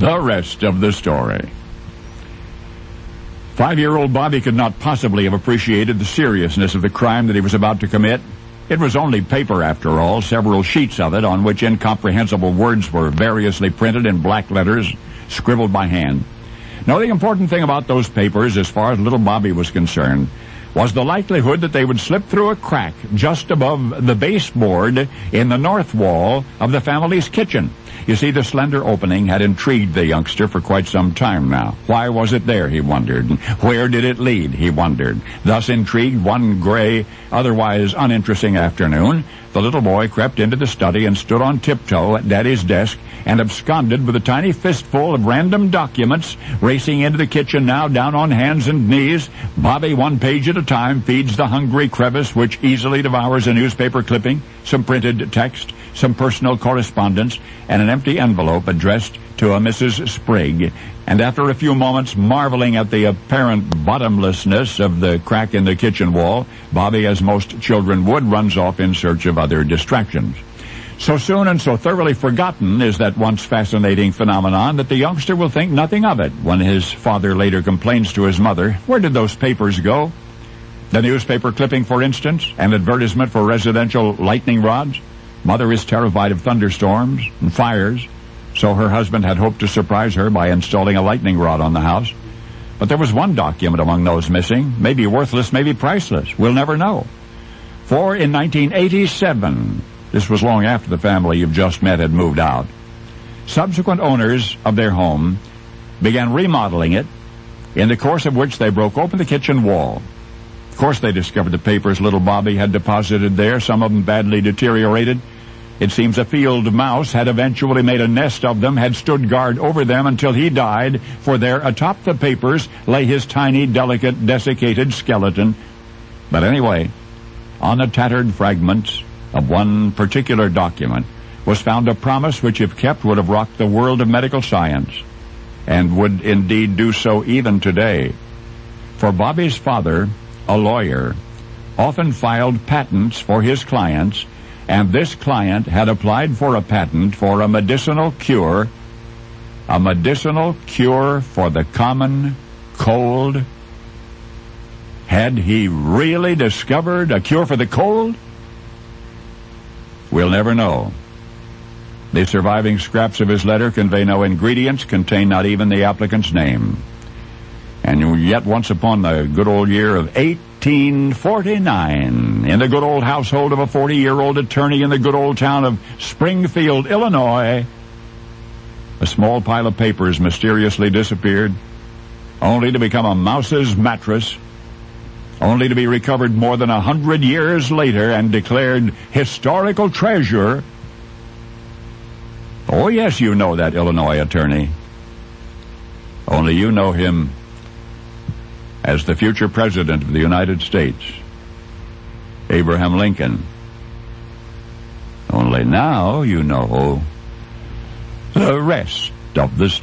The rest of the story. 5-year-old Bobby could not possibly have appreciated the seriousness of the crime that he was about to commit. It was only paper, after all, several sheets of it on which incomprehensible words were variously printed in black letters, scribbled by hand. Now, the important thing about those papers, as far as little Bobby was concerned, was the likelihood that they would slip through a crack just above the baseboard in the north wall of the family's kitchen. You see, the slender opening had intrigued the youngster for quite some time now. Why was it there, he wondered. Where did it lead, he wondered. Thus intrigued, one gray, otherwise uninteresting afternoon, the little boy crept into the study and stood on tiptoe at Daddy's desk and absconded with a tiny fistful of random documents, racing into the kitchen now, down on hands and knees. Bobby, one page at a time, feeds the hungry crevice which easily devours a newspaper clipping, some printed text, some personal correspondence, and an empty envelope addressed to a Mrs. Sprigg. And after a few moments marveling at the apparent bottomlessness of the crack in the kitchen wall, Bobby, as most children would, runs off in search of other distractions. So soon and so thoroughly forgotten is that once fascinating phenomenon that the youngster will think nothing of it when his father later complains to his mother, "Where did those papers go?" The newspaper clipping, for instance, an advertisement for residential lightning rods. Mother is terrified of thunderstorms and fires, so her husband had hoped to surprise her by installing a lightning rod on the house. But there was one document among those missing, maybe worthless, maybe priceless. We'll never know. For in 1987, this was long after the family you've just met had moved out, subsequent owners of their home began remodeling it, in the course of which they broke open the kitchen wall. Of course, they discovered the papers little Bobby had deposited there, some of them badly deteriorated. It seems a field mouse had eventually made a nest of them, had stood guard over them until he died, for there atop the papers lay his tiny, delicate, desiccated skeleton. But anyway, on the tattered fragments of one particular document was found a promise which, if kept, would have rocked the world of medical science, and would indeed do so even today. For Bobby's father, a lawyer, often filed patents for his clients, and this client had applied for a patent for a medicinal cure for the common cold. Had he really discovered a cure for the cold? We'll never know. The surviving scraps of his letter convey no ingredients, contain not even the applicant's name. And yet once upon the good old year of 1849, in the good old household of a 40-year-old attorney in the good old town of Springfield, Illinois, a small pile of papers mysteriously disappeared, only to become a mouse's mattress, only to be recovered more than 100 years later and declared historical treasure. Oh, yes, you know that Illinois attorney. Only you know him as the future President of the United States, Abraham Lincoln. Only now you know the rest of the story.